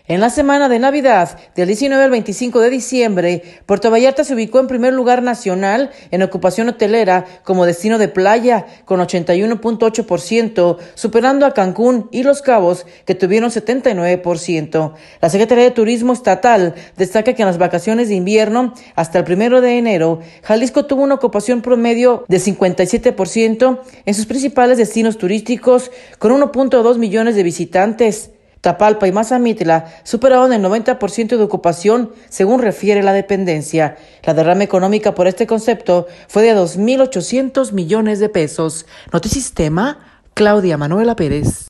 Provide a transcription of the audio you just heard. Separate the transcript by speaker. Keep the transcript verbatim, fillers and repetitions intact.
Speaker 1: En la semana de Navidad, del diecinueve al veinticinco de diciembre, Puerto Vallarta se ubicó en primer lugar nacional en ocupación hotelera como destino de playa, con ochenta y uno punto ocho por ciento, superando a Cancún y Los Cabos, que tuvieron setenta y nueve por ciento. La Secretaría de Turismo Estatal destaca que en las vacaciones de invierno, hasta el primero de enero, Jalisco tuvo una ocupación promedio de cincuenta y siete por ciento en sus principales destinos turísticos, con uno punto dos millones de visitantes. Tapalpa y Mazamitla superaron el noventa por ciento de ocupación, según refiere la dependencia. La derrama económica por este concepto fue de dos mil ochocientos millones de pesos. Notisistema, Claudia Manuela Pérez.